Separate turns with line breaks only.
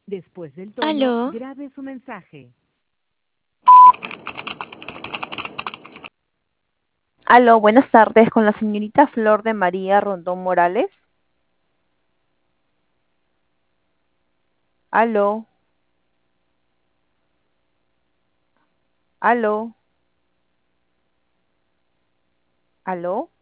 Después del tono,
Aló,
grabe su mensaje.
Aló, buenas tardes, con la señorita Flor de María Rondón Morales. Aló, aló, aló.